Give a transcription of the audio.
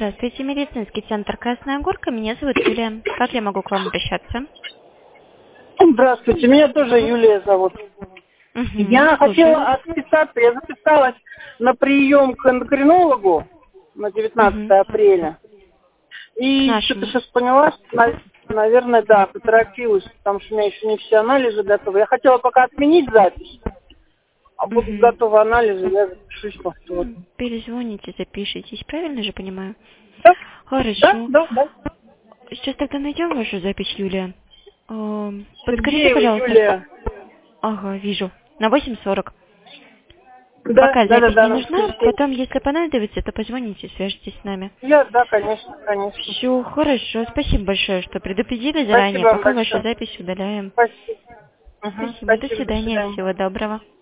Здравствуйте, медицинский центр «Красная Горка». Меня зовут Юлия. Как я могу к вам обращаться? Здравствуйте, меня тоже Юлия зовут. Я Слушаю. хотела отписаться, я записалась на прием к эндокринологу на 19 апреля. К И что-то нашему. сейчас поняла, что, наверное, да, поторопилась, потому что у меня еще не все анализы готовы. Я хотела пока отменить запись, а будут готовы анализы, я запишусь повторно. Перезвоните, запишитесь. Правильно же понимаю? Да, да, Хорошо. да, да. Сейчас тогда найдем вашу запись, Юлия. Подскажите, Сергеева пожалуйста. Юлия. Ага, вижу. На 8:40. Да, Пока да, да, запись да, не на нужна. воскресенье. Потом, если понадобится, то позвоните, свяжитесь с нами. Да, конечно, конечно. Все, хорошо. Спасибо большое, что предупредили Спасибо заранее. вам Пока вашу большое. запись удаляем. Спасибо. Спасибо. До Спасибо, до свидания. свидания. Всего доброго.